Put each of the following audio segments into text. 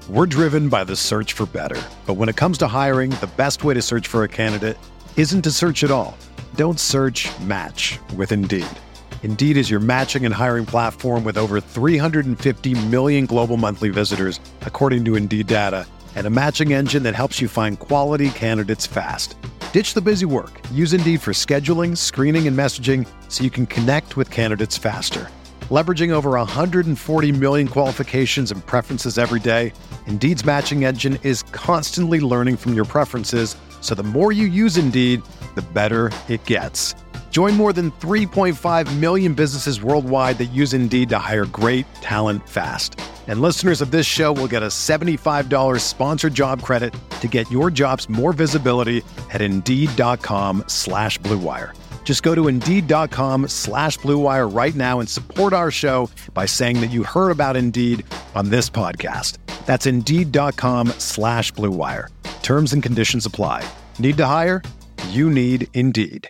We're driven by the search for better. But when it comes to hiring, the best way to search for a candidate isn't to search at all. Don't search, match with Indeed. Indeed is your matching and hiring platform with over 350 million global monthly visitors, according to Indeed data, and a matching engine that helps you find quality candidates fast. Ditch the busy work. Use Indeed for scheduling, screening, and messaging so you can connect with candidates faster. Leveraging over 140 million qualifications and preferences every day, Indeed's matching engine is constantly learning from your preferences, so the more you use Indeed, the better it gets. Join more than 3.5 million businesses worldwide that use Indeed to hire great talent fast. And listeners of this show will get a $75 sponsored job credit to get your jobs more visibility at Indeed.com/Blue Wire. Just go to Indeed.com/Blue Wire right now and support our show by saying that you heard about Indeed on this podcast. That's Indeed.com/Blue Wire. Terms and conditions apply. Need to hire? You need Indeed.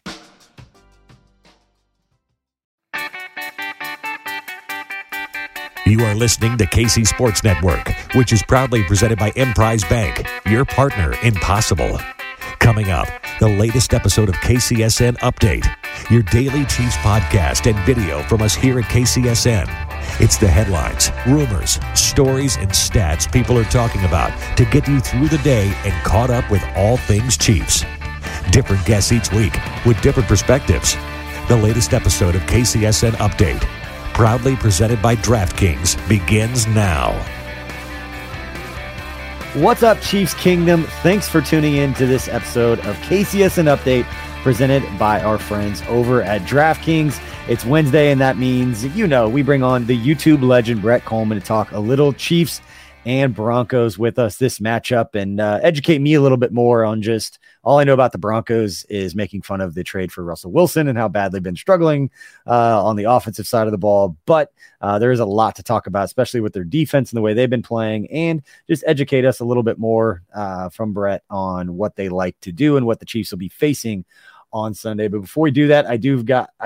You are listening to KC Sports Network, which is proudly presented by Emprise Bank, your partner in possible. Coming up, the latest episode of KCSN Update, your daily Chiefs podcast and video from us here at KCSN. It's the headlines, rumors, stories, and stats people are talking about to get you through the day and caught up with all things Chiefs. Different guests each week with different perspectives. The latest episode of KCSN Update, proudly presented by DraftKings, begins now. What's up, Chiefs Kingdom? Thanks for tuning in to this episode of KCSN Update, presented by our friends over at DraftKings. It's Wednesday, and that means, we bring on the YouTube legend Brett Coleman to talk a little Chiefs and Broncos with us this matchup and educate me a little bit more on just all I know about the Broncos is making fun of the trade for Russell Wilson and how bad they've been struggling on the offensive side of the ball. But there is a lot to talk about, especially with their defense and the way they've been playing, and just educate us a little bit more from Brett on what they like to do and what the Chiefs will be facing on Sunday. But before we do that, I do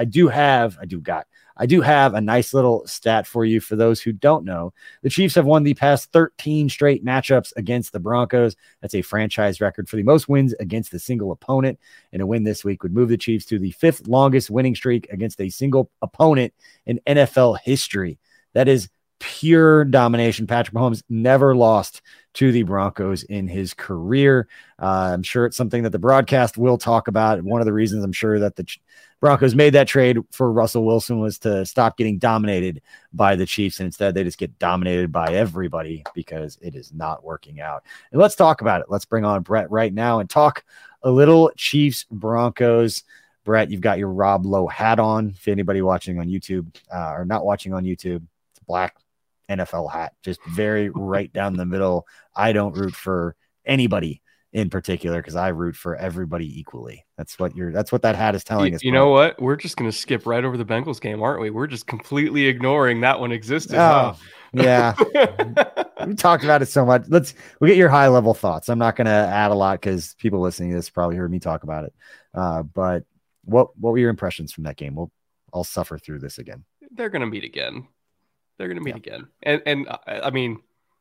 have a nice little stat for you. For those who don't know, the Chiefs have won the past 13 straight matchups against the Broncos. That's a franchise record for the most wins against a single opponent. And a win this week would move the Chiefs to the fifth longest winning streak against a single opponent in NFL history. That is pure domination. Patrick Mahomes never lost to the Broncos in his career. I'm sure it's something that the broadcast will talk about. One of the reasons I'm sure that the Broncos made that trade for Russell Wilson was to stop getting dominated by the Chiefs, and instead they just get dominated by everybody because it is not working out. And let's talk about it. Let's bring on Brett right now and talk a little Chiefs Broncos. Brett, you've got your Rob Lowe hat on. If anybody watching on YouTube or not watching on YouTube, it's a black NFL hat, just very right down the middle. I don't root for anybody in particular because I root for everybody equally. That's what that hat is telling us. You know what? We're just going to skip right over the Bengals game, aren't we? We're just completely ignoring that one existed. Oh, yeah. We talked about it so much. We'll get your high level thoughts. I'm not going to add a lot because people listening to this probably heard me talk about it. But what were your impressions from that game? I'll suffer through this again. They're going to meet again. Again. And I mean,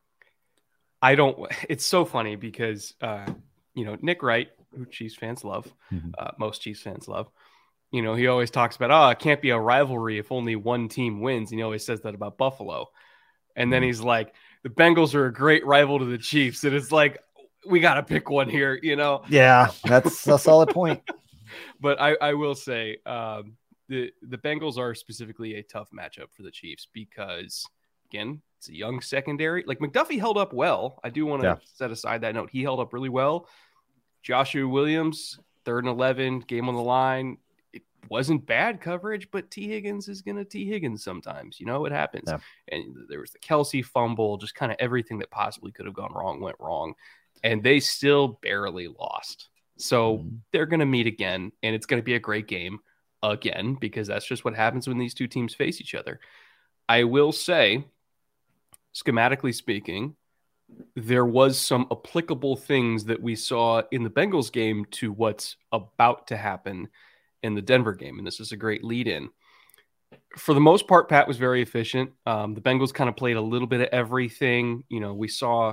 it's so funny because, Nick Wright, who Chiefs fans love, most Chiefs fans love, he always talks about, it can't be a rivalry if only one team wins. And he always says that about Buffalo. And then he's like, the Bengals are a great rival to the Chiefs. And it's like, we got to pick one here, Yeah, that's a solid point. But I will say, the Bengals are specifically a tough matchup for the Chiefs because, again, it's a young secondary. Like, McDuffie held up well. I do want to set aside that note. He held up really well. Joshua Williams, 3rd and 11, game on the line. It wasn't bad coverage, but T. Higgins is going to T. Higgins sometimes. It happens. Yeah. And there was the Kelsey fumble, just kind of everything that possibly could have gone wrong went wrong. And they still barely lost. So they're going to meet again, and it's going to be a great game. Again, because that's just what happens when these two teams face each other. I will say, schematically speaking, there was some applicable things that we saw in the Bengals game to what's about to happen in the Denver game. And this is a great lead in. For the most part, Pat was very efficient. The Bengals kind of played a little bit of everything. We saw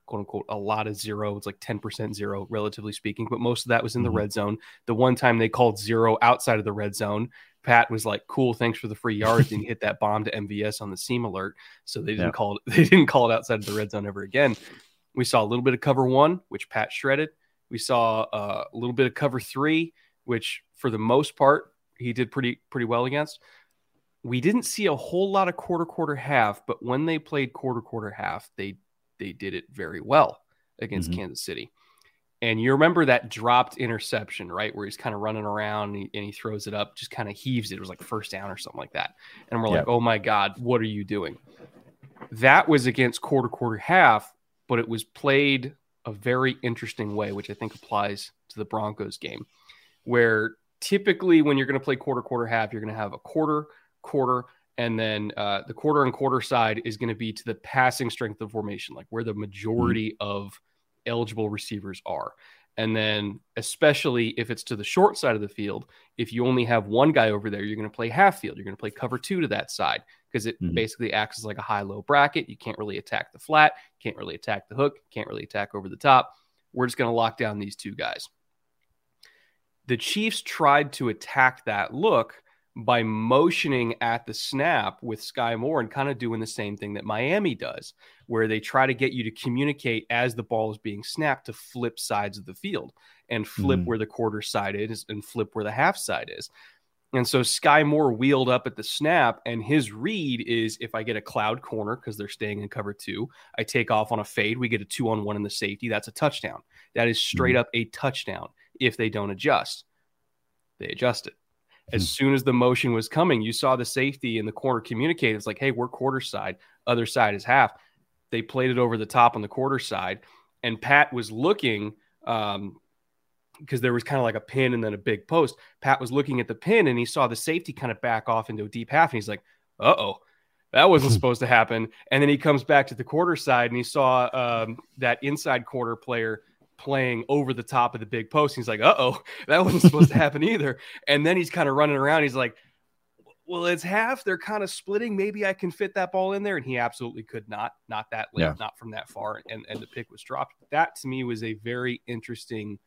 quote unquote a lot of zero. It's like 10% zero, relatively speaking, but most of that was in the red zone. The one time they called zero outside of the red zone, Pat was like, cool, thanks for the free yards, and hit that bomb to MVS on the seam alert. So they didn't call it outside of the red zone ever again. We saw a little bit of cover 1, which Pat shredded. We saw a little bit of cover 3, which for the most part he did pretty well against. We didn't see a whole lot of quarter half, but when they played quarter half, they did it very well against Kansas City. And you remember that dropped interception, right? Where he's kind of running around and he throws it up, just kind of heaves it. It was like first down or something like that. And we're like, oh my God, what are you doing? That was against quarter half, but it was played a very interesting way, which I think applies to the Broncos game, where typically when you're going to play quarter half, you're going to have a quarter, and then the quarter and quarter side is going to be to the passing strength of formation, like where the majority of eligible receivers are. And then especially if it's to the short side of the field, if you only have one guy over there, you're going to play half field. You're going to play cover 2 to that side because it basically acts as like a high-low bracket. You can't really attack the flat, can't really attack the hook, can't really attack over the top. We're just going to lock down these 2 guys. The Chiefs tried to attack that look by motioning at the snap with Sky Moore and kind of doing the same thing that Miami does, where they try to get you to communicate as the ball is being snapped to flip sides of the field and flip where the quarter side is and flip where the half side is. And so Sky Moore wheeled up at the snap, and his read is if I get a cloud corner because they're staying in cover 2, I take off on a fade, we get a 2-on-1 in the safety. That's a touchdown. That is straight up a touchdown if they don't adjust. They adjusted. As soon as the motion was coming, you saw the safety and the corner communicate. It's like, hey, we're quarter side. Other side is half. They played it over the top on the quarter side. And Pat was looking because there was kind of like a pin and then a big post. Pat was looking at the pin and he saw the safety kind of back off into a deep half. And he's like, uh-oh, that wasn't supposed to happen. And then he comes back to the quarter side and he saw that inside quarter player playing over the top of the big post. He's like, uh-oh, that wasn't supposed to happen either. And then he's kind of running around. He's like, well, it's half. They're kind of splitting. Maybe I can fit that ball in there. And he absolutely could not that late, not from that far. And the pick was dropped. That to me was a very interesting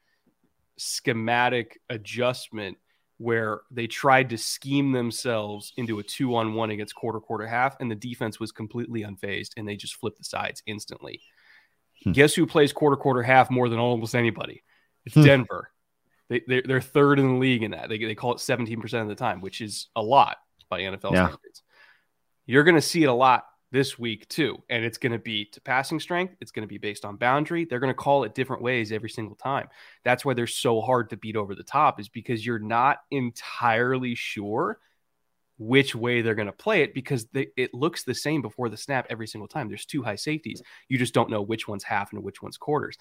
schematic adjustment where they tried to scheme themselves into a 2-on-1 against quarter half. And the defense was completely unfazed and they just flipped the sides instantly. Guess who plays quarter half more than almost anybody? It's Denver. They're third in the league in that. They call it 17% of the time, which is a lot by NFL standards. You're going to see it a lot this week too, and it's going to be to passing strength. It's going to be based on boundary. They're going to call it different ways every single time. That's why they're so hard to beat over the top, is because you're not entirely sure which way they're going to play it, because it looks the same before the snap every single time. There's 2 high safeties. You just don't know which one's half and which one's quarters.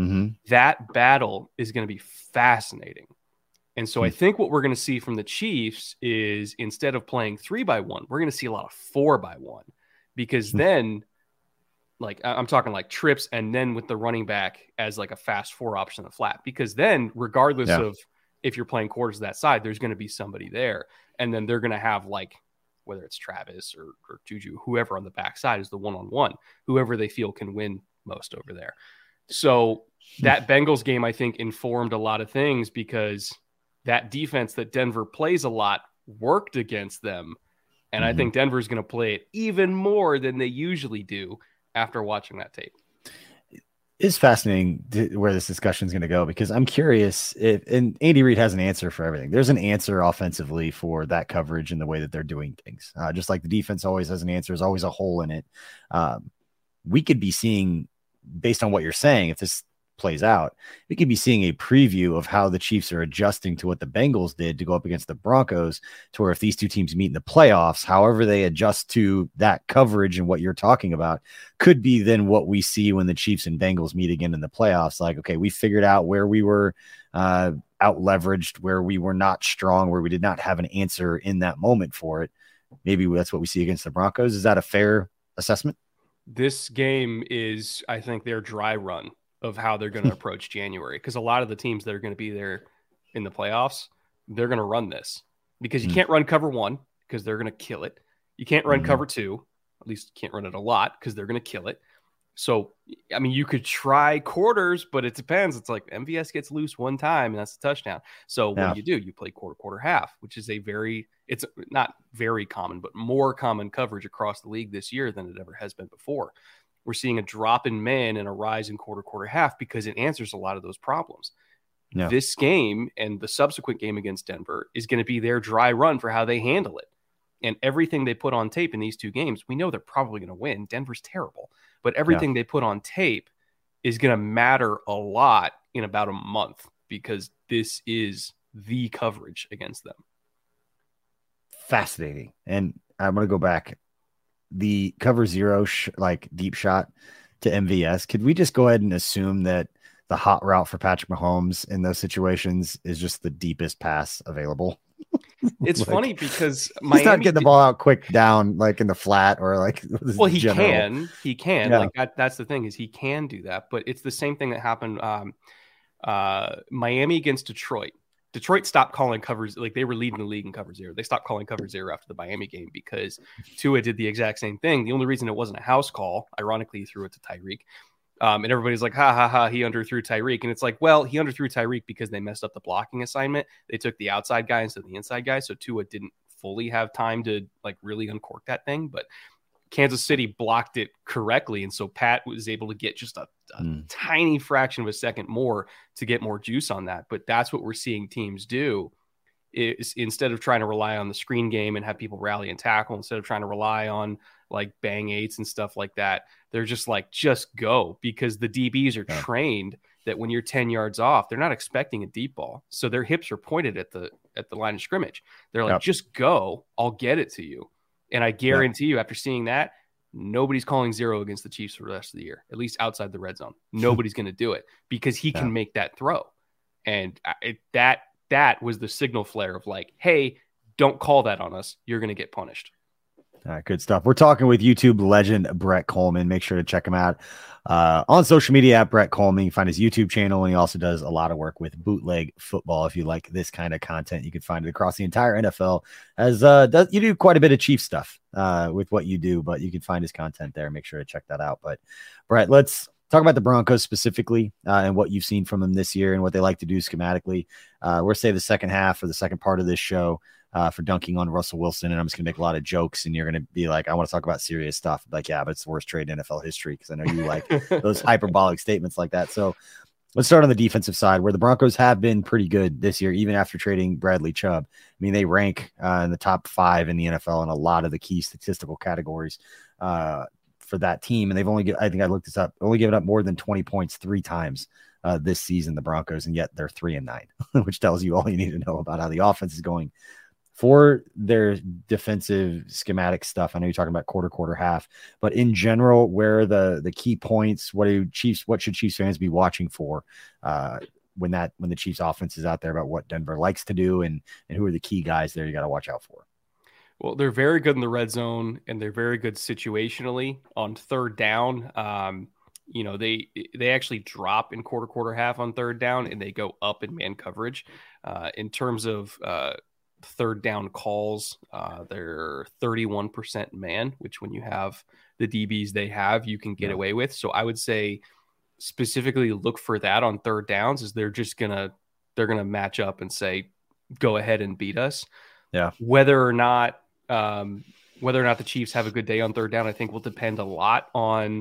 That battle is going to be fascinating. And so I think what we're going to see from the Chiefs is, instead of playing 3-by-1, we're going to see a lot of 4-by-1, because then, like, I'm talking like trips and then with the running back as like a fast 4 option in the flat, because then regardless of if you're playing quarters that side, there's going to be somebody there. And then they're going to have, like, whether it's Travis or Juju, whoever on the backside is the 1-on-1, whoever they feel can win most over there. So that Bengals game, I think, informed a lot of things, because that defense that Denver plays a lot worked against them. And I think Denver's going to play it even more than they usually do after watching that tape. It's fascinating where this discussion is going to go, because I'm curious if, and Andy Reid has an answer for everything. There's an answer offensively for that coverage and the way that they're doing things. Just like the defense always has an answer, there's always a hole in it. We could be seeing, based on what you're saying, if this plays out, we could be seeing a preview of how the Chiefs are adjusting to what the Bengals did to go up against the Broncos, to where if these 2 teams meet in the playoffs, however they adjust to that coverage and what you're talking about could be then what we see when the Chiefs and Bengals meet again in the playoffs. Like, okay, we figured out where we were out leveraged, where we were not strong, where we did not have an answer in that moment for it. Maybe that's what we see against the Broncos. Is that a fair assessment? This game is, I think, their dry run of how they're going to approach January, because a lot of the teams that are going to be there in the playoffs, they're going to run this, because you can't run cover 1 because they're going to kill it. You can't run cover 2, at least you can't run it a lot because they're going to kill it. So, I mean, you could try quarters, but it depends. It's like MVS gets loose one time and that's a touchdown. So what do? You play quarter, half, which is it's not very common, but more common coverage across the league this year than it ever has been before. We're seeing a drop in man and a rise in quarter, half because it answers a lot of those problems. Yeah. This game and the subsequent game against Denver is going to be their dry run for how they handle it. And everything they put on tape in these two games, we know they're probably going to win. Denver's terrible. But everything they put on tape is going to matter a lot in about a month because this is the coverage against them. Fascinating. And I'm going to go back. The cover zero, deep shot to MVS. Could we just go ahead and assume that the hot route for Patrick Mahomes in those situations is just the deepest pass available? It's funny because he's not getting the ball out quick down in the flat or he can that's the thing is he can do that, but it's the same thing that happened Miami against Detroit stopped calling covers. They were leading the league in cover zero. They stopped calling cover zero after the Miami game because Tua did the exact same thing. The only reason it wasn't a house call, ironically, he threw it to Tyreek. And everybody's like, ha, he underthrew Tyreek. And it's like, well, he underthrew Tyreek because they messed up the blocking assignment. They took the outside guy instead of the inside guy. So Tua didn't fully have time to really uncork that thing. But Kansas City blocked it correctly. And so Pat was able to get just a tiny fraction of a second more to get more juice on that. But that's what we're seeing teams do is instead of trying to rely on the screen game and have people rally and tackle, instead of trying to rely on bang eights and stuff like that, they're just just go, because the DBs are trained that when you're 10 yards off, they're not expecting a deep ball. So their hips are pointed at the line of scrimmage. They're like, just go, I'll get it to you. And I guarantee you, after seeing that, nobody's calling zero against the Chiefs for the rest of the year, at least outside the red zone. Nobody's going to do it because he can make that throw. And that was the signal flare of hey, don't call that on us. You're going to get punished. All right, good stuff. We're talking with YouTube legend Brett Coleman. Make sure to check him out on social media at Brett Coleman. You can find his YouTube channel, and he also does a lot of work with Bootleg Football. If you like this kind of content, you can find it across the entire NFL. You do quite a bit of Chief stuff with what you do, but you can find his content there. Make sure to check that out. But Brett, let's talk about the Broncos specifically and what you've seen from them this year and what they like to do schematically. We're say the second half or the second part of this show. For dunking on Russell Wilson, and I'm just gonna make a lot of jokes, and you're gonna be like, I want to talk about serious stuff. Yeah, but it's the worst trade in NFL history, because I know you like those hyperbolic statements like that. So let's start on the defensive side, where the Broncos have been pretty good this year, even after trading Bradley Chubb. I mean, they rank in the top 5 in the NFL in a lot of the key statistical categories for that team, and they've I think I looked this up, only given up more than 20 points 3 times this season, the Broncos, and yet they're 3-9, which tells you all you need to know about how the offense is going. For their defensive schematic stuff, I know you're talking about quarter, half, but in general, where are the key points? What should Chiefs fans be watching for when the Chiefs offense is out there, about what Denver likes to do, and who are the key guys there you got to watch out for? Well, they're very good in the red zone, and they're very good situationally on third down. They actually drop in quarter, half on third down, and they go up in man coverage. In terms of third down calls, they're 31% man, which when you have the DBs they have, you can get away with. So I would say specifically look for that on third downs, is they're gonna match up and say, go ahead and beat us. Yeah. Whether or not the Chiefs have a good day on third down, I think will depend a lot on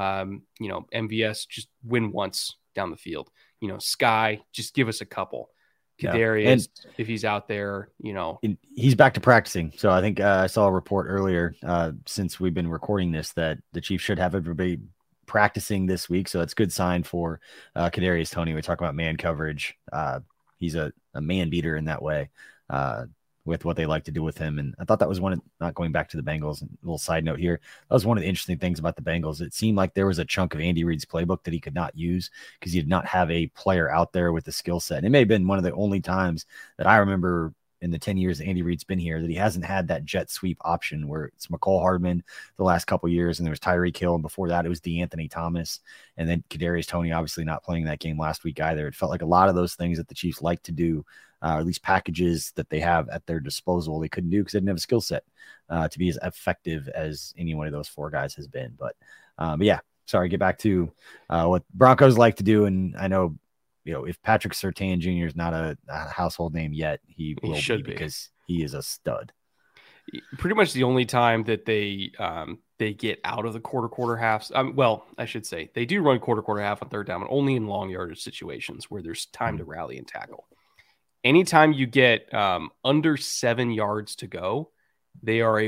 MVS just win once down the field. Sky, just give us a couple. Kadarius, if he's out there, he's back to practicing. So I think I saw a report earlier since we've been recording this that the Chiefs should have everybody practicing this week. So that's a good sign for Kadarius Toney. We talk about man coverage. He's a man beater in that way with what they like to do with him. And I thought that was not going back to the Bengals, a little side note here, that was one of the interesting things about the Bengals. It seemed like there was a chunk of Andy Reid's playbook that he could not use because he did not have a player out there with the skill set. And it may have been one of the only times that I remember in the 10 years that Andy Reid's been here that he hasn't had that jet sweep option, where it's McCole Hardman the last couple of years, and there was Tyreek Hill, and before that it was DeAnthony Thomas, and then Kadarius Toney obviously not playing that game last week either. It felt like a lot of those things that the Chiefs like to do, or at least packages that they have at their disposal, they couldn't do because they didn't have a skill set to be as effective as any one of those 4 guys has been. But yeah, get back to what Broncos like to do. And I know, if Patrick Surtain Jr. is not a household name yet, he should be because he is a stud. Pretty much the only time that they get out of the quarter halves. Well, I should say they do run quarter half on third down, but only in long yardage situations where there's time to rally and tackle. Anytime you get under 7 yards to go, they are a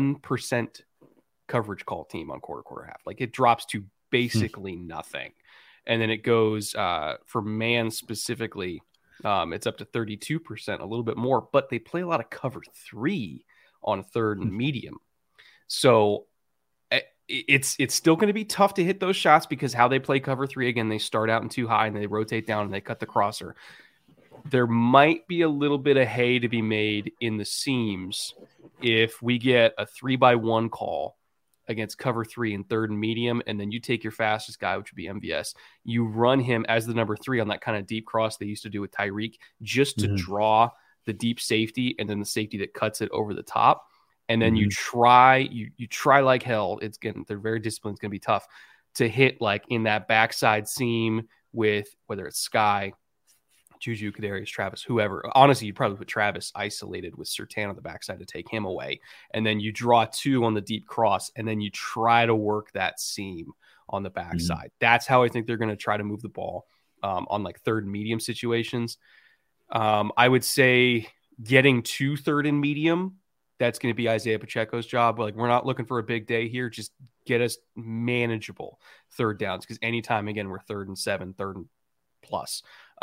1% coverage call team on quarter half. Like it drops to basically nothing. And then it goes for man specifically. It's up to 32%, a little bit more, but they play a lot of cover 3 on third and medium. So it's still going to be tough to hit those shots because how they play cover 3, again, they start out in too high and they rotate down and they cut the crosser. There might be a little bit of hay to be made in the seams if we get a 3-by-1 call against cover 3 and third and medium, and then you take your fastest guy, which would be MVS. You run him as the number 3 on that kind of deep cross they used to do with Tyreek, just to draw the deep safety and then the safety that cuts it over the top. And then you try like hell. They're very disciplined. It's going to be tough to hit like in that backside seam with whether it's Sky, Juju, Kadarius, Travis, whoever. Honestly, you'd probably put Travis isolated with Surtain on the backside to take him away. And then you draw 2 on the deep cross, and then you try to work that seam on the backside. That's how I think they're going to try to move the ball on like third and medium situations. I would say getting to third and medium, that's going to be Isaiah Pacheco's job. Like, we're not looking for a big day here. Just get us manageable third downs, because anytime, again, we're 3rd and 7, 3rd and plus,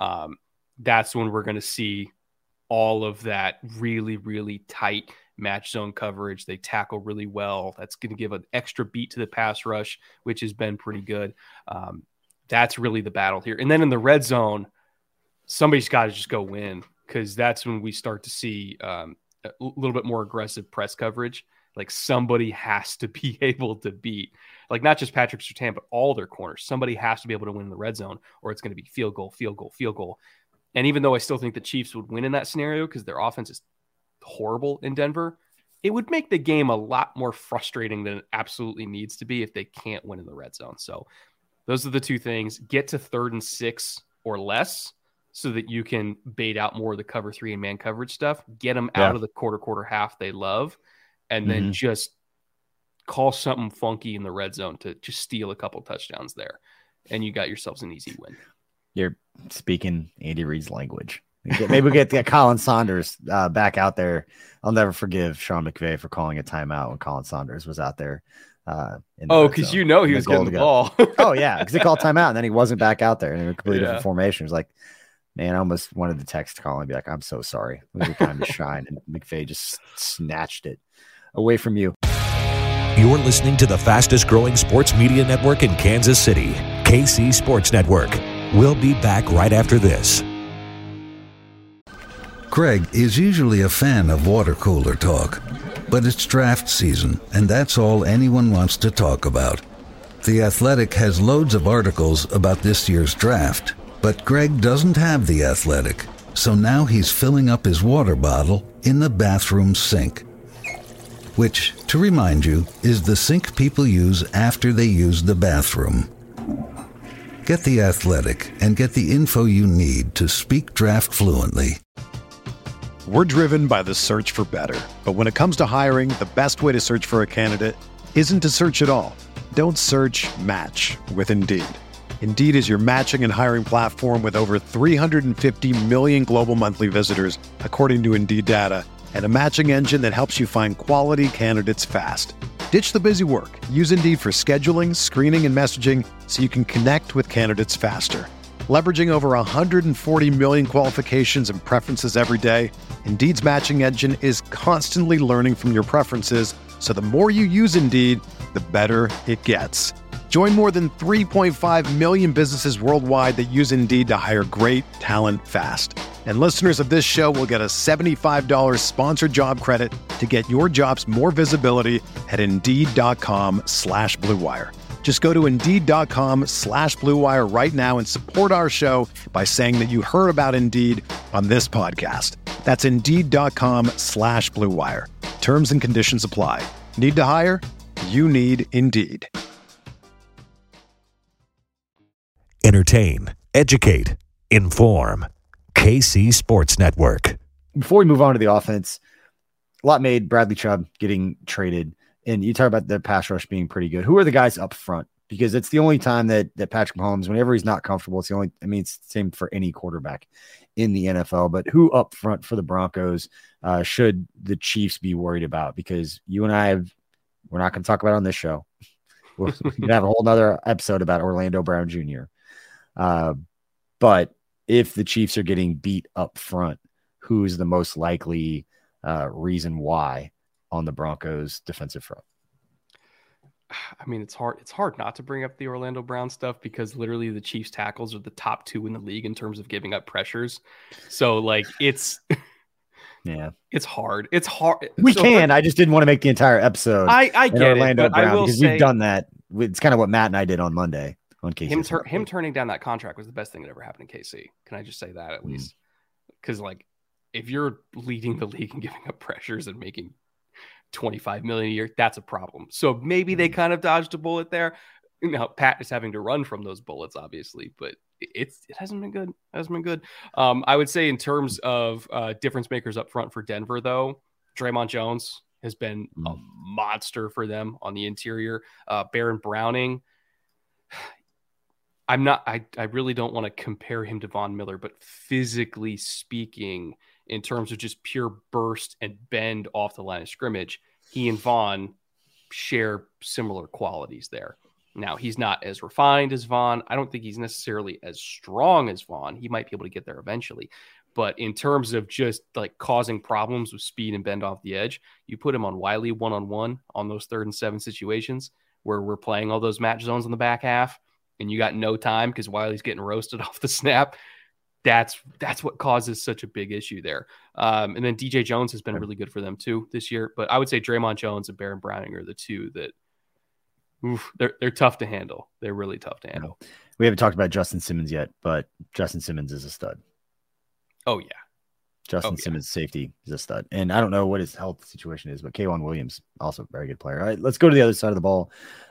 that's when we're going to see all of that really, really tight match zone coverage. They tackle really well. That's going to give an extra beat to the pass rush, which has been pretty good. That's really the battle here. And then in the red zone, somebody's got to just go win, because that's when we start to see a little bit more aggressive press coverage. Like, somebody has to be able to beat, like, not just Patrick Surtain, but all their corners. Somebody has to be able to win in the red zone, or it's going to be field goal, field goal, field goal. And even though I still think the Chiefs would win in that scenario because their offense is horrible in Denver, it would make the game a lot more frustrating than it absolutely needs to be if they can't win in the red zone. So those are the two things. Get to 3rd and 6 or less so that you can bait out more of the cover 3 and man coverage stuff. Get them out of the quarter half they love, and then just call something funky in the red zone to just steal a couple touchdowns there. And you got yourselves an easy win. You're speaking Andy Reid's language. Maybe we'll get Colin Saunders back out there. I'll never forgive Sean McVay for calling a timeout when Colin Saunders was out there. Because he was getting the ball. Oh, yeah, because they called timeout, and then he wasn't back out there in a completely different formation. It was like, man, I almost wanted to text Colin and be like, I'm so sorry. It was your time to shine. And McVay just snatched it away from you. You're listening to the fastest growing sports media network in Kansas City, KC Sports Network. We'll be back right after this. Craig is usually a fan of water cooler talk, but it's draft season, and that's all anyone wants to talk about. The Athletic has loads of articles about this year's draft, but Greg doesn't have The Athletic, so now he's filling up his water bottle in the bathroom sink, which, to remind you, is the sink people use after they use the bathroom. Get The Athletic and get the info you need to speak draft fluently. We're driven by the search for better. But when it comes to hiring, the best way to search for a candidate isn't to search at all. Don't search, match with Indeed. Indeed is your matching and hiring platform with over 350 million global monthly visitors, according to Indeed data, and a matching engine that helps you find quality candidates fast. Ditch the busy work. Use Indeed for scheduling, screening, and messaging so you can connect with candidates faster. Leveraging over 140 million qualifications and preferences every day, Indeed's matching engine is constantly learning from your preferences, so the more you use Indeed, the better it gets. Join more than 3.5 million businesses worldwide that use Indeed to hire great talent fast. And listeners of this show will get a $75 sponsored job credit to get your jobs more visibility at Indeed.com/Blue Wire. Just go to Indeed.com/Blue Wire right now and support our show by saying that you heard about Indeed on this podcast. That's Indeed.com/Blue Wire. Terms and conditions apply. Need to hire? You need Indeed. Entertain, educate, inform. KC Sports Network. Before we move on to the offense, a lot made Bradley Chubb getting traded. And you talk about the pass rush being pretty good. Who are the guys up front? Because it's the only time that Patrick Mahomes, whenever he's not comfortable, it's the same for any quarterback in the NFL. But who up front for the Broncos should the Chiefs be worried about? Because you and I we're not going to talk about it on this show. We're going to have a whole nother episode about Orlando Brown Jr. But if the Chiefs are getting beat up front, who's the most likely reason why on the Broncos defensive front? I mean, it's hard not to bring up the Orlando Brown stuff because literally the Chiefs tackles are the top 2 in the league in terms of giving up pressures. So like it's hard. It's hard. I just didn't want to make the entire episode. I get Orlando Brown because we've done that. It's kind of what Matt and I did on Monday on KC. Him turning down that contract was the best thing that ever happened in KC. Can I just say that at least? Because like if you're leading the league and giving up pressures and making $25 million a year, that's a problem. So maybe they kind of dodged a bullet there. Now Pat is having to run from those bullets, obviously, but it hasn't been good. I would say in terms of difference makers up front for Denver, though, Draymond Jones has been a monster for them on the interior. Baron Browning, I really don't want to compare him to Von Miller, but physically speaking, in terms of just pure burst and bend off the line of scrimmage, he and Vaughn share similar qualities there. Now, he's not as refined as Vaughn. I don't think he's necessarily as strong as Vaughn. He might be able to get there eventually. But in terms of just like causing problems with speed and bend off the edge, you put him on Wiley one-on-one on those 3rd and 7 situations where we're playing all those match zones in the back half and you got no time because Wiley's getting roasted off the snap. That's what causes such a big issue there. And then DJ Jones has been really good for them too this year. But I would say Draymond Jones and Baron Browning are the two that they're tough to handle. They're really tough to handle. We haven't talked about Justin Simmons yet, but Justin Simmons is a stud. Oh, yeah. Justin Simmons' safety is a stud. And I don't know what his health situation is, but K'Wan Williams, also a very good player. All right, let's go to the other side of the ball.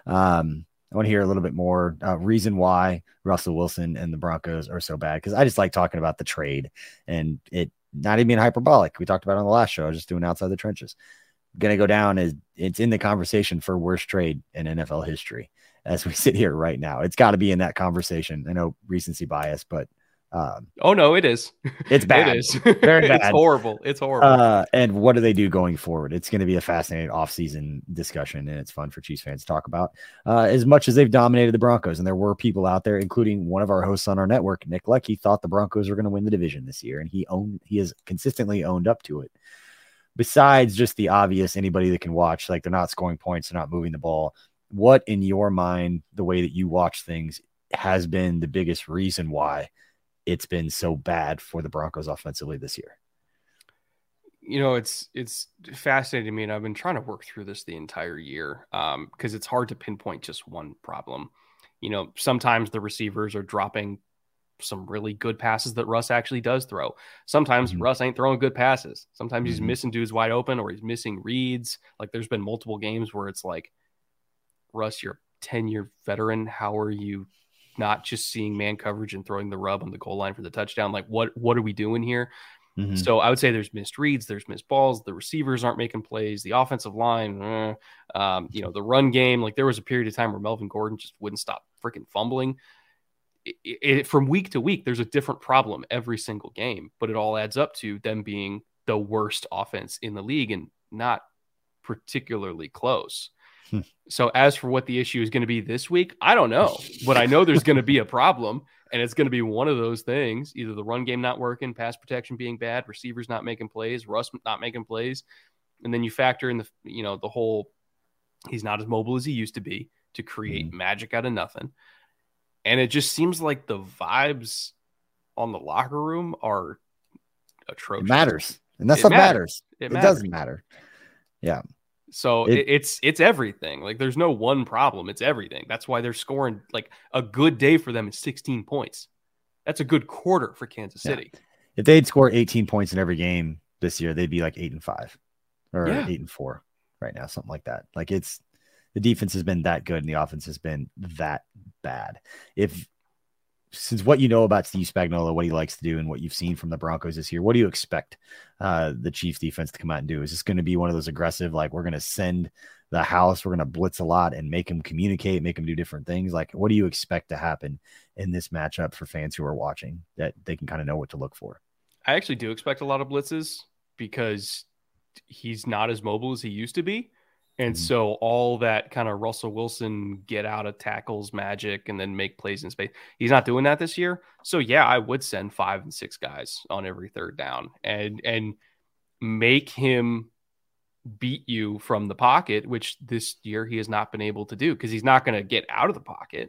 I want to hear a little bit more reason why Russell Wilson and the Broncos are so bad, because I just like talking about the trade and it not even being hyperbolic. We talked about it on the last show. I was just doing outside the trenches. Going to go down as it's in the conversation for worst trade in NFL history as we sit here right now. It's got to be in that conversation. I know recency bias, but oh no, it is. It's bad. It is very bad. It's horrible. And what do they do going forward? It's going to be a fascinating offseason discussion, and it's fun for Chiefs fans to talk about. As much as they've dominated the Broncos, and there were people out there, including one of our hosts on our network, Nick Leckie, thought the Broncos were going to win the division this year, and he has consistently owned up to it. Besides just the obvious, anybody that can watch, like they're not scoring points, they're not moving the ball. What in your mind, the way that you watch things, has been the biggest reason why it's been so bad for the Broncos offensively this year? You know, it's fascinating to me, and I've been trying to work through this the entire year because it's hard to pinpoint just one problem. You know, sometimes the receivers are dropping some really good passes that Russ actually does throw. Sometimes Russ ain't throwing good passes. Sometimes he's missing dudes wide open, or he's missing reads. Like there's been multiple games where it's like, Russ, you're a 10-year veteran. How are you not just seeing man coverage and throwing the rub on the goal line for the touchdown? Like what are we doing here? So I would say there's missed reads, there's missed balls. The receivers aren't making plays. The offensive line, you know, the run game. Like there was a period of time where Melvin Gordon just wouldn't stop freaking fumbling. From week to week, there's a different problem every single game, but it all adds up to them being the worst offense in the league and not particularly close. So as for what the issue is going to be this week, I don't know, but I know there's going to be a problem, and it's going to be one of those things, either the run game not working, pass protection being bad, receivers not making plays, Russ not making plays. And then you factor in the whole, he's not as mobile as he used to be to create magic out of nothing. And it just seems like the vibes on the locker room are atrocious. It matters. And that's what matters. It doesn't matter. Yeah. So it's everything. Like there's no one problem. It's everything. That's why they're scoring, like a good day for them is 16 points. That's a good quarter for Kansas City. If they'd score 18 points in every game this year, they'd be like 8-5 or 8-4 right now, something like that. Like the defense has been that good and the offense has been that bad. If since what you know about Steve Spagnuolo, what he likes to do, and what you've seen from the Broncos this year, what do you expect the Chiefs defense to come out and do? Is this going to be one of those aggressive, like we're going to send the house, we're going to blitz a lot and make them communicate, make them do different things? Like, what do you expect to happen in this matchup for fans who are watching, that they can kind of know what to look for? I actually do expect a lot of blitzes because he's not as mobile as he used to be. And so all that kind of Russell Wilson get out of tackles magic and then make plays in space, he's not doing that this year. So yeah, I would send 5 and 6 guys on every third down and make him beat you from the pocket, which this year he has not been able to do because he's not going to get out of the pocket.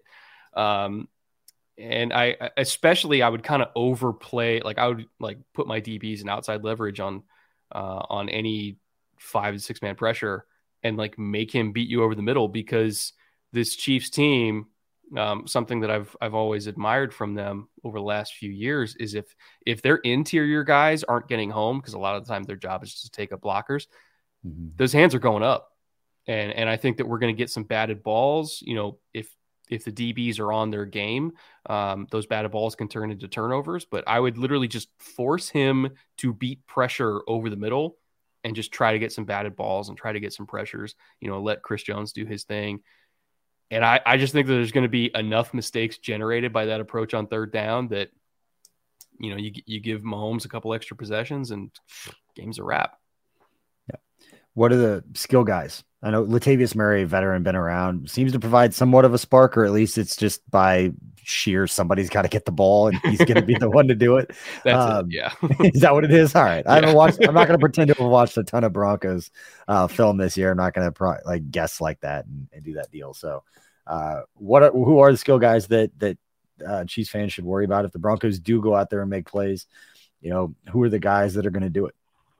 And I would kind of overplay, like I would like put my DBs and outside leverage on any 5 and 6 man pressure and like make him beat you over the middle, because this Chiefs team, something that I've always admired from them over the last few years is if their interior guys aren't getting home, because a lot of the time their job is just to take up blockers, those hands are going up. And I think that we're going to get some batted balls. You know, if the DBs are on their game, those batted balls can turn into turnovers. But I would literally just force him to beat pressure over the middle and just try to get some batted balls and try to get some pressures, you know, let Chris Jones do his thing. And I just think that there's going to be enough mistakes generated by that approach on third down that, you know, you give Mahomes a couple extra possessions and game's a wrap. Yeah. What are the skill guys? I know Latavius Murray, veteran, been around, seems to provide somewhat of a spark, or at least it's just by sheer somebody's got to get the ball and he's going to be the one to do it. That's it, yeah. Is that what it is? All right. I haven't Yeah. watched. I'm not going to pretend to have watched a ton of Broncos film this year. I'm not going to guess like that and do that deal. So, who are the skill guys that Chiefs fans should worry about if the Broncos do go out there and make plays? You know, who are the guys that are going to do it?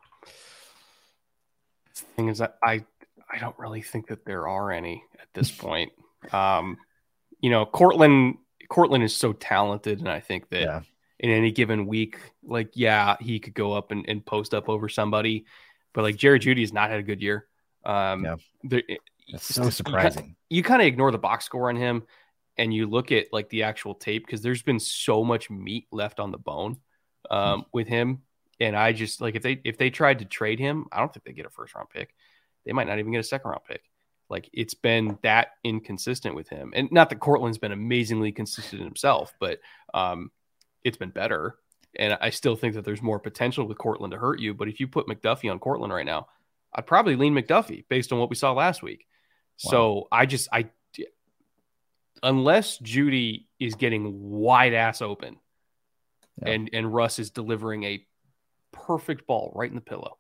The thing is that I don't really think that there are any at this point. You know, Cortland is so talented, and I think that in any given week, like, yeah, he could go up and post up over somebody, but like Jerry Jeudy has not had a good year. It's so surprising. You kind of ignore the box score on him and you look at like the actual tape, because there's been so much meat left on the bone with him. And I just like, if they tried to trade him, I don't think they get a first round pick. They might not even get a second round pick. Like, it's been that inconsistent with him. And not that Cortland's been amazingly consistent himself, but it's been better. And I still think that there's more potential with Cortland to hurt you. But if you put McDuffie on Cortland right now, I'd probably lean McDuffie based on what we saw last week. Wow. So I unless Jeudy is getting wide ass open and Russ is delivering a perfect ball right in the pillow,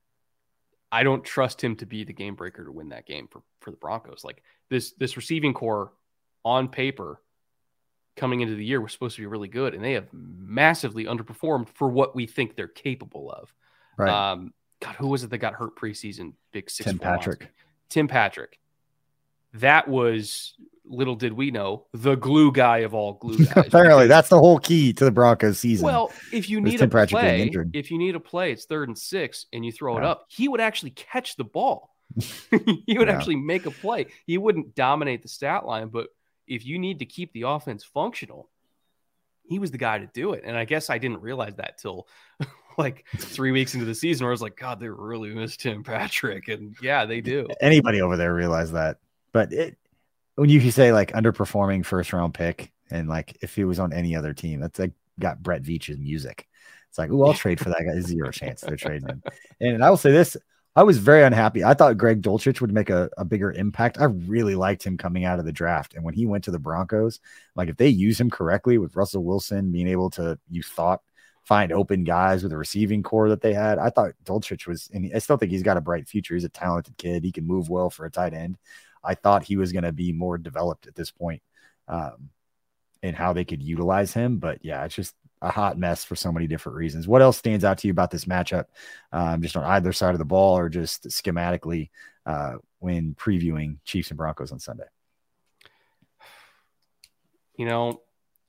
I don't trust him to be the game breaker to win that game for the Broncos. Like, this receiving core on paper coming into the year was supposed to be really good, and they have massively underperformed for what we think they're capable of. Right. God, who was it that got hurt preseason? Big 6'4" Tim Patrick. That was, little did we know, the glue guy of all glue guys. Apparently, that's the whole key to the Broncos season. Well, if you need a play, it's 3rd and 6, and you throw it up, he would actually catch the ball. He would actually make a play. He wouldn't dominate the stat line, but if you need to keep the offense functional, he was the guy to do it. And I guess I didn't realize that till like 3 weeks into the season, where I was like, God, they really miss Tim Patrick. And yeah, they do. Anybody over there realized that. But when you say like underperforming first round pick, and like if he was on any other team, that's like got Brett Veach's music. It's like, oh, I'll trade for that guy. 0 chance they're trading him. And I will say this, I was very unhappy. I thought Greg Dulcich would make a bigger impact. I really liked him coming out of the draft. And when he went to the Broncos, like if they use him correctly with Russell Wilson being able to, find open guys with a receiving core that they had, I thought Dulcich was, and I still think he's got a bright future. He's a talented kid. He can move well for a tight end. I thought he was going to be more developed at this point in how they could utilize him. But yeah, it's just a hot mess for so many different reasons. What else stands out to you about this matchup, just on either side of the ball, or just schematically when previewing Chiefs and Broncos on Sunday? You know,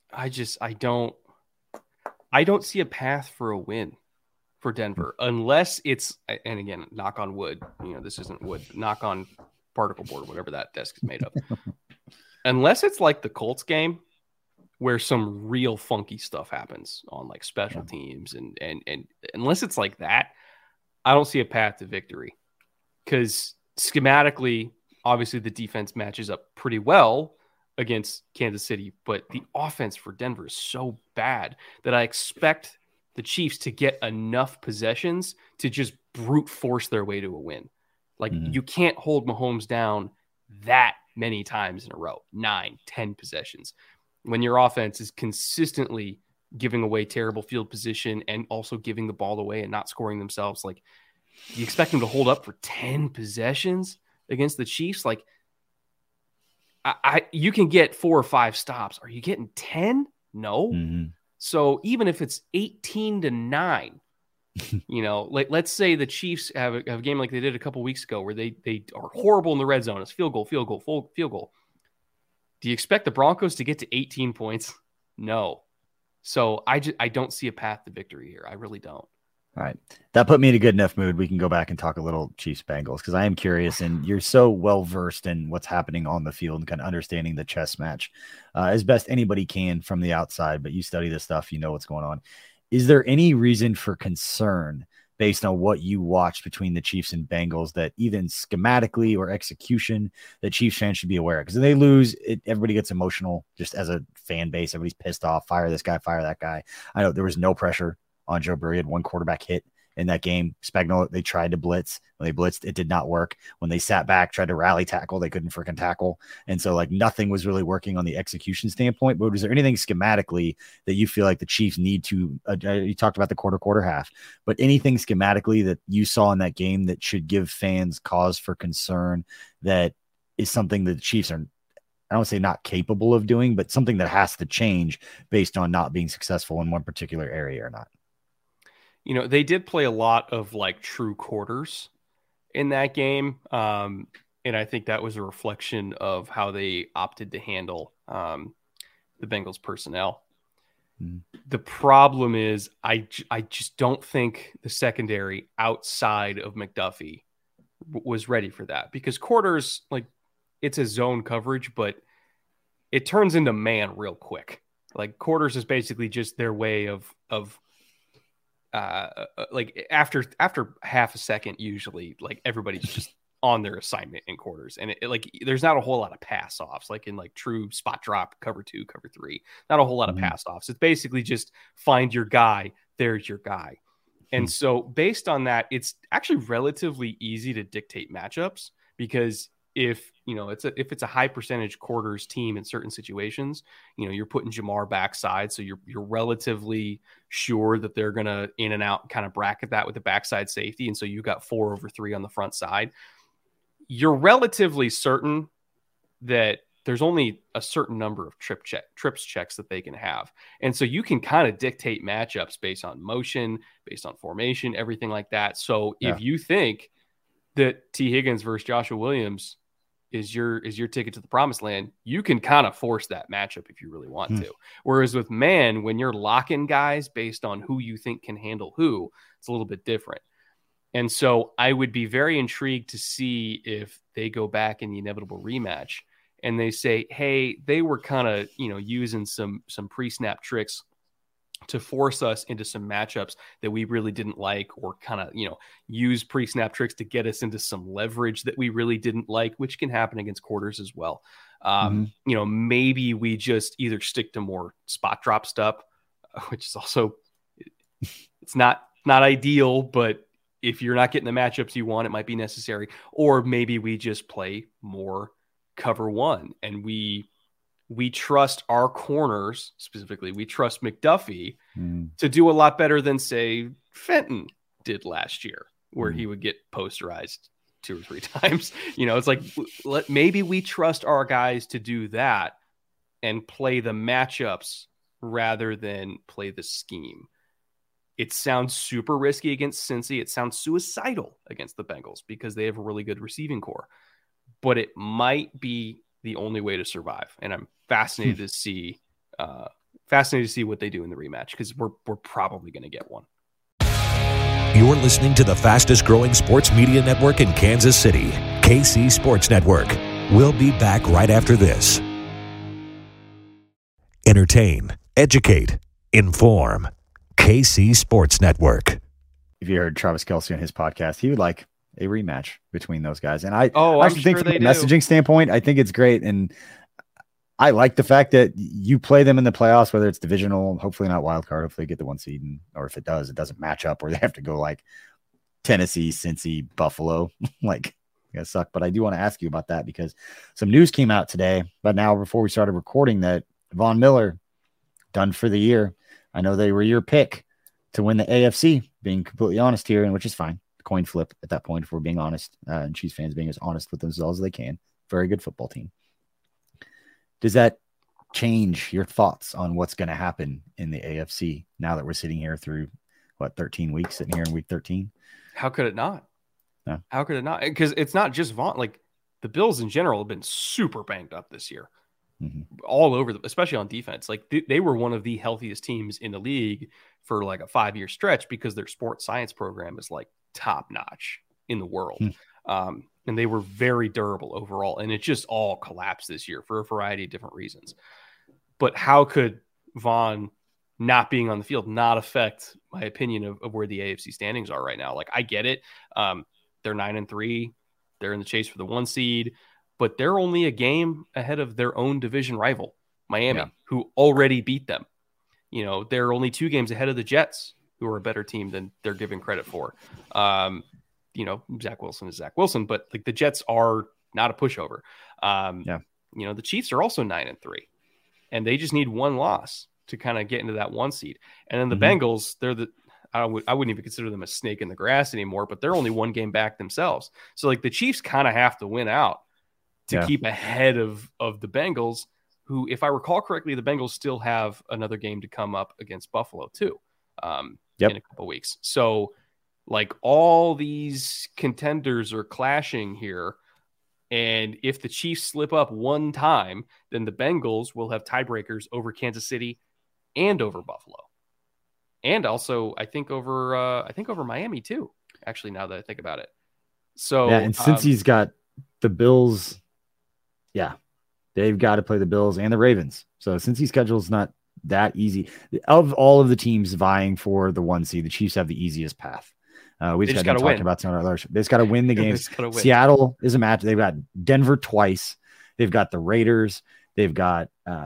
I don't see a path for a win for Denver unless it's, and again, knock on wood, this isn't wood, knock on particle board, whatever that desk is made of. Unless it's like the Colts game where some real funky stuff happens on like special teams. And unless it's like that, I don't see a path to victory, because schematically, obviously the defense matches up pretty well against Kansas City, but the offense for Denver is so bad that I expect the Chiefs to get enough possessions to just brute force their way to a win. Like you can't hold Mahomes down that many times in a row, 9, 10 possessions, when your offense is consistently giving away terrible field position and also giving the ball away and not scoring themselves. Like, you expect them to hold up for 10 possessions against the Chiefs? Like, you can get 4 or 5 stops. Are you getting 10? No. So even if it's 18-9, like, let's say the Chiefs have a game like they did a couple weeks ago where they are horrible in the red zone. It's field goal. Do you expect the Broncos to get to 18 points? No. So I don't see a path to victory here. I really don't. All right. That put me in a good enough mood. We can go back and talk a little Chiefs Bengals, because I am curious, and you're so well versed in what's happening on the field and kind of understanding the chess match as best anybody can from the outside. But you study this stuff, you know what's going on. Is there any reason for concern based on what you watched between the Chiefs and Bengals that even schematically or execution that Chiefs fans should be aware of? Because if they lose, everybody gets emotional just as a fan base. Everybody's pissed off. Fire this guy, fire that guy. I know there was no pressure on Joe Burrow. He had 1 quarterback hit in that game. Spagnuolo, they tried to blitz. When they blitzed, it did not work. When they sat back, tried to rally tackle, they couldn't freaking tackle. And so, like, nothing was really working on the execution standpoint. But was there anything schematically that you feel like the Chiefs need to you talked about the quarter half, but anything schematically that you saw in that game that should give fans cause for concern, that is something that the Chiefs are, I don't say not capable of doing, but something that has to change based on not being successful in one particular area or not? They did play a lot of like true quarters in that game. And I think that was a reflection of how they opted to handle the Bengals personnel. The problem is I just don't think the secondary outside of McDuffie was ready for that, because quarters, like, it's a zone coverage, but it turns into man real quick. Like, quarters is basically just their way of like after half a second, usually, like, everybody's just on their assignment in quarters, and like there's not a whole lot of pass offs, like in like true spot drop, cover 2, cover 3, not a whole lot of pass offs. It's basically just find your guy. There's your guy. And so based on that, it's actually relatively easy to dictate matchups, because if it's a high percentage quarters team in certain situations, you're putting Jamar backside, so you're relatively sure that they're gonna in and out kind of bracket that with the backside safety, and so you got 4 over 3 on the front side. You're relatively certain that there's only a certain number of trips checks that they can have, and so you can kind of dictate matchups based on motion, based on formation, everything like that. So if you think that T. Higgins versus Joshua Williams is your ticket to the promised land, you can kind of force that matchup if you really want to. Whereas with man, when you're locking guys based on who you think can handle who, it's a little bit different. And so I would be very intrigued to see if they go back in the inevitable rematch and they say, hey, they were kind of, using some pre-snap tricks to force us into some matchups that we really didn't like, or kind of, use pre-snap tricks to get us into some leverage that we really didn't like, which can happen against quarters as well. Maybe we just either stick to more spot drop stuff, which is also, it's not ideal, but if you're not getting the matchups you want, it might be necessary. Or maybe we just play more cover 1, and we trust our corners, specifically, we trust McDuffie to do a lot better than, say, Fenton did last year, where he would get posterized 2 or 3 times. It's like, maybe we trust our guys to do that and play the matchups rather than play the scheme. It sounds super risky against Cincy. It sounds suicidal against the Bengals because they have a really good receiving core, but it might be the only way to survive. And I'm fascinated to see what they do in the rematch, because we're probably going to get one. You're listening to the fastest growing sports media network in Kansas City, KC Sports Network. We'll be back right after this. Entertain, educate, inform. KC Sports Network. If you heard Travis Kelce on his podcast, he would like a rematch between those guys. And I actually think from a messaging standpoint, I think it's great. And I like the fact that you play them in the playoffs, whether it's divisional, hopefully not wild card, hopefully get the 1 seed. Or if it does, it doesn't match up, or they have to go like Tennessee, Cincy, Buffalo. Like, gonna suck. But I do want to ask you about that because some news came out today, but now before we started recording, that Von Miller done for the year. I know they were your pick to win the AFC, being completely honest here, and which is fine. Coin flip at that point, if we're being honest, and Chiefs fans being as honest with themselves as they can. Very good football team. Does that change your thoughts on what's going to happen in the AFC now that we're sitting here through 13 weeks, sitting here in week 13? How could it not? No. How could it not? Because it's not just Vaughn. Like, the Bills in general have been super banged up this year, all over, especially on defense. Like, they were one of the healthiest teams in the league for like a 5-year stretch because their sports science program is like top notch in the world. And they were very durable overall. And it just all collapsed this year for a variety of different reasons. But how could Vaughn not being on the field not affect my opinion of where the AFC standings are right now? Like, I get it. They're 9-3. They're in the chase for the 1 seed, but they're only a game ahead of their own division rival, Miami, who already beat them. You know, they're only 2 games ahead of the Jets, who are a better team than they're given credit for. You know, Zach Wilson is Zach Wilson, but like, the Jets are not a pushover. You know, the Chiefs are also 9-3, and they just need 1 loss to kind of get into that 1 seed. And then the Bengals, they're I wouldn't even consider them a snake in the grass anymore, but they're only 1 game back themselves. So like, the Chiefs kind of have to win out to keep ahead of the Bengals, who, if I recall correctly, the Bengals still have another game to come up against Buffalo too, in a couple weeks. So like, all these contenders are clashing here. And if the Chiefs slip up 1 time, then the Bengals will have tiebreakers over Kansas City and over Buffalo. And also, I think over Miami too, actually, now that I think about it. So and since he's got the Bills, they've got to play the Bills and the Ravens. So since his schedule's not that easy, of all of the teams vying for the 1 seed, the Chiefs have the easiest path. We just got to talk about some of our. They just got to win the games. Seattle is a match. They've got Denver twice. They've got the Raiders. They've got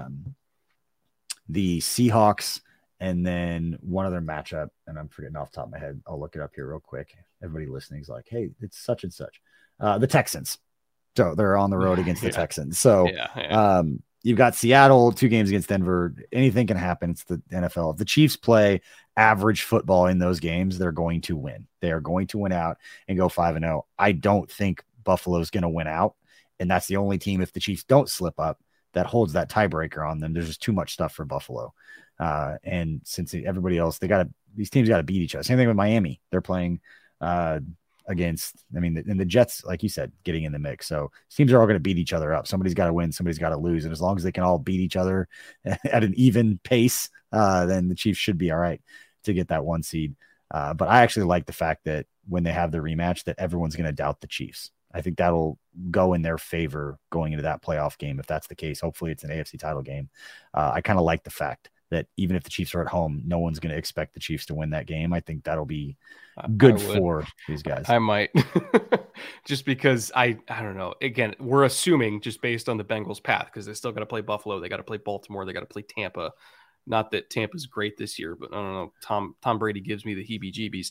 the Seahawks, and then one other matchup. And I'm forgetting off the top of my head. I'll look it up here real quick. Everybody listening is like, "Hey, it's such and such." The Texans. So they're on the road against the Texans. So you've got Seattle, 2 games against Denver. Anything can happen. It's the NFL. If the Chiefs play average football in those games, they're going to win. They are going to win out and go 5-0. I don't think Buffalo's going to win out. And that's the only team, if the Chiefs don't slip up, that holds that tiebreaker on them. There's just too much stuff for Buffalo. And since everybody else, these teams got to beat each other. Same thing with Miami. They're playing against, and the Jets, like you said, getting in the mix. So teams are all going to beat each other up. Somebody's got to win. Somebody's got to lose. And as long as they can all beat each other at an even pace, then the Chiefs should be all right to get that 1 seed. But I actually like the fact that when they have the rematch, that everyone's going to doubt the Chiefs. I think that'll go in their favor going into that playoff game. If that's the case, hopefully it's an AFC title game. I kind of like the fact that even if the Chiefs are at home, no one's going to expect the Chiefs to win that game. I think that'll be good for these guys. I might just because I don't know. Again, we're assuming just based on the Bengals' path, because they still got to play Buffalo. They got to play Baltimore. They got to play Tampa. Not that Tampa's great this year, but I don't know. Tom Brady gives me the heebie-jeebies.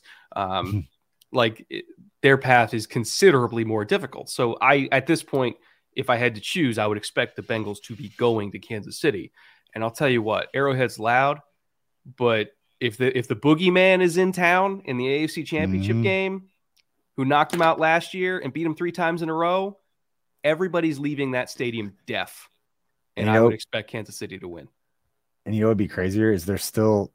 Their path is considerably more difficult. So at this point, if I had to choose, I would expect the Bengals to be going to Kansas City. And I'll tell you what, Arrowhead's loud, but if the boogeyman is in town in the AFC Championship game, who knocked him out last year and beat him 3 times in a row, everybody's leaving that stadium deaf. And I would expect Kansas City to win. And you know what would be crazier is there's still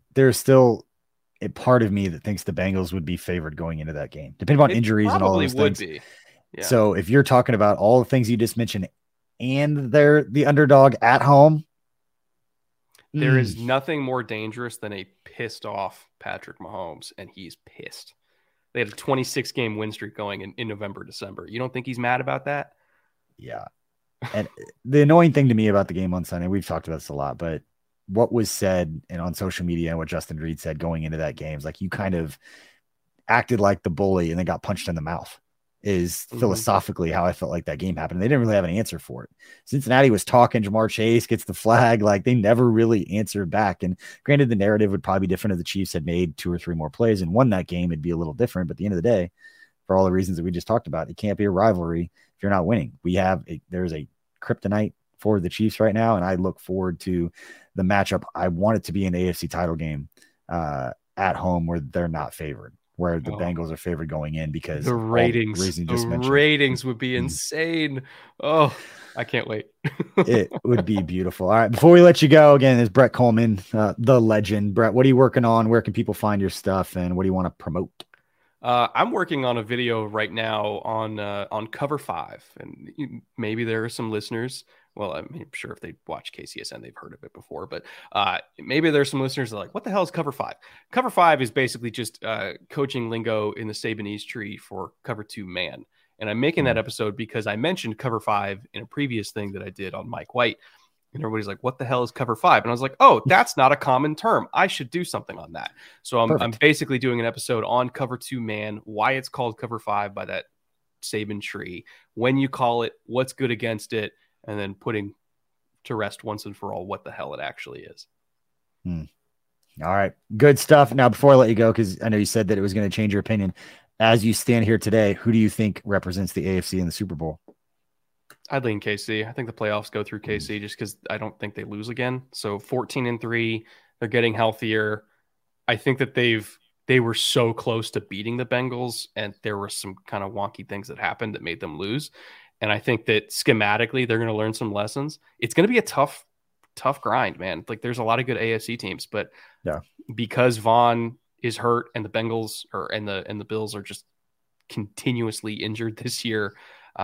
a part of me that thinks the Bengals would be favored going into that game, depending on injuries and all those things. Be. Yeah. So if you're talking about all the things you just mentioned and they're the underdog at home, there is nothing more dangerous than a pissed off Patrick Mahomes, and he's pissed. They had a 26-game win streak going in November, December. You don't think he's mad about that? Yeah. And the annoying thing to me about the game on Sunday, we've talked about this a lot, but what was said and on social media and what Justin Reed said going into that game is like you kind of acted like the bully and then got punched in the mouth is philosophically how I felt like that game happened. They didn't really have an answer for it. Cincinnati was talking, Jamar Chase gets the flag. Like they never really answered back. And granted, the narrative would probably be different if the Chiefs had made 2 or 3 more plays and won that game. It'd be a little different. But at the end of the day, for all the reasons that we just talked about, it can't be a rivalry if you're not winning. There's a kryptonite for the Chiefs right now. And I look forward to the matchup. I want it to be an AFC title game at home where they're not favored, where the Bengals are favored going in because the ratings would be insane. Oh, I can't wait. It would be beautiful. All right. Before we let you go, again, there's Brett Coleman, the legend. Brett, what are you working on? Where can people find your stuff and what do you want to promote? I'm working on a video right now on Cover 5, and maybe there are some listeners. Well, I'm sure if they watch KCSN, they've heard of it before, but maybe there's some listeners that are like, what the hell is Cover 5? Cover 5 is basically just coaching lingo in the Sabanese tree for Cover 2 man. And I'm making that episode because I mentioned Cover 5 in a previous thing that I did on Mike White. And everybody's like, what the hell is Cover 5? And I was like, oh, that's not a common term. I should do something on that. So I'm basically doing an episode on Cover 2 man, why it's called Cover 5 by that Saban tree, when you call it, what's good against it, and then putting to rest once and for all what the hell it actually is. All right. Good stuff. Now, before I let you go, because I know you said that it was going to change your opinion, as you stand here today, who do you think represents the AFC in the Super Bowl? I'd lean KC. I think the playoffs go through KC just because I don't think they lose again. So 14-3, they're getting healthier. I think that they were so close to beating the Bengals, and there were some kind of wonky things that happened that made them lose. And I think that schematically, they're going to learn some lessons. It's going to be a tough grind, man. Like there's a lot of good AFC teams, but because Vaughn is hurt and the Bengals and the Bills are just continuously injured this year,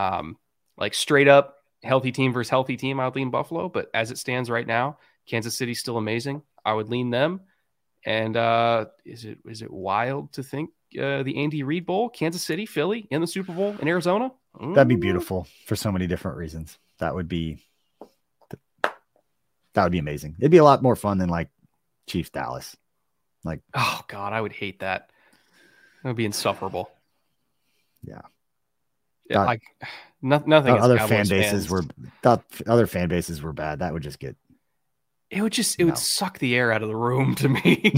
like straight up healthy team versus healthy team, I would lean Buffalo. But as it stands right now, Kansas City's still amazing. I would lean them. And is it wild to think the Andy Reid Bowl, Kansas City, Philly in the Super Bowl in Arizona? That'd be beautiful for so many different reasons. That would be amazing. It'd be a lot more fun than like Chiefs Dallas. Like, oh God, I would hate that. That would be insufferable. Yeah. Like nothing. Other fan bases were bad. That would just get. It would suck the air out of the room to me.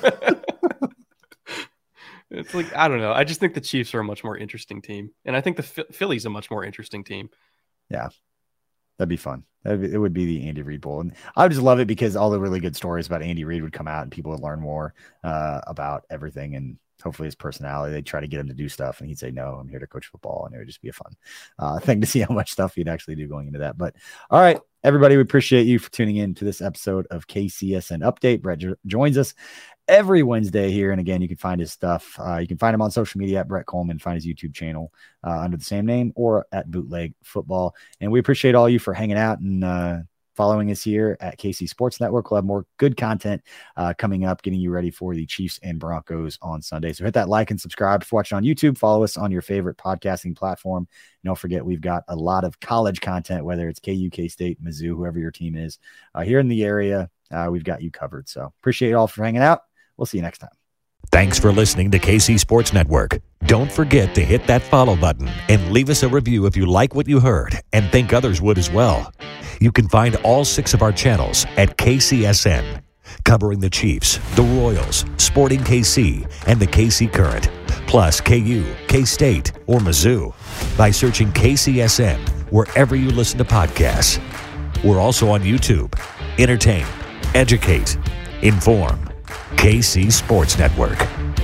It's like, I don't know. I just think the Chiefs are a much more interesting team. And I think the Philly's a much more interesting team. Yeah. That'd be fun. It would be the Andy Reid Bowl. And I would just love it because all the really good stories about Andy Reid would come out and people would learn more about everything. And hopefully his personality, they'd try to get him to do stuff. And he'd say, no, I'm here to coach football. And it would just be a fun thing to see how much stuff he'd actually do going into that. But all right, everybody, we appreciate you for tuning in to this episode of KCSN Update. Brett joins us every Wednesday here. And again, you can find his stuff. You can find him on social media at Brett Coleman, find his YouTube channel under the same name, or at Bootleg Football. And we appreciate all you for hanging out and following us here at KC Sports Network. We'll have more good content coming up, getting you ready for the Chiefs and Broncos on Sunday. So hit that like and subscribe. If you're watching on YouTube, follow us on your favorite podcasting platform. And don't forget, we've got a lot of college content, whether it's KU, K-State, Mizzou, whoever your team is here in the area. We've got you covered. So appreciate you all for hanging out. We'll see you next time. Thanks for listening to KC Sports Network. Don't forget to hit that follow button and leave us a review if you like what you heard and think others would as well. You can find all 6 of our channels at KCSN, covering the Chiefs, the Royals, Sporting KC, and the KC Current, plus KU, K-State, or Mizzou by searching KCSN wherever you listen to podcasts. We're also on YouTube. Entertain, educate, inform. KC Sports Network.